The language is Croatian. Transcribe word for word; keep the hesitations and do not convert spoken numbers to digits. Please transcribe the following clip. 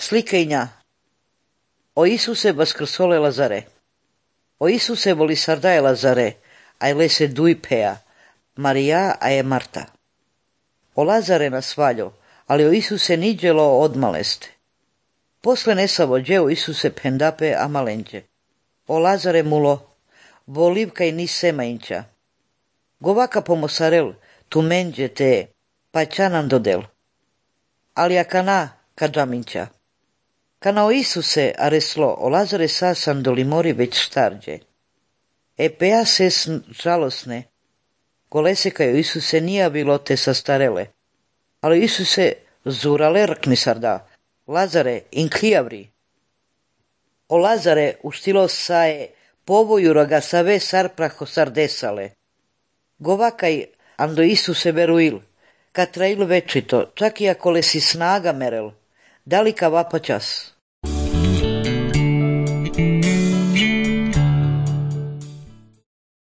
Slikejnja. O Isuse vaskrsole Lazare. O Isuse voli sardaje Lazare, aj lese dujpeja, Marija a je Marta. O Lazare na svaljo, ali o Isuse niđelo odmaleste. Posle nesavo džeo Isuse pendape a malenđe. O Lazare mulo, volivka i ni semainća. Govaka pomosarel, tu menđe te, pa čanan dodel. Ali akana kadžaminća. Kana o Isuse areslo, o Lazare sasan do limori već štarđe. E peja ses žalosne, golese kaj o Isuse nija bilo te sastarele. Ali Isuse zurale rkni sarda, Lazare in klijavri. O Lazare uštilo sae, povojura ga save sarpraho sardesale. Govakaj ando Isuse veruil, katrail večito, čak i ako lesi snaga merel, dalika vapačas.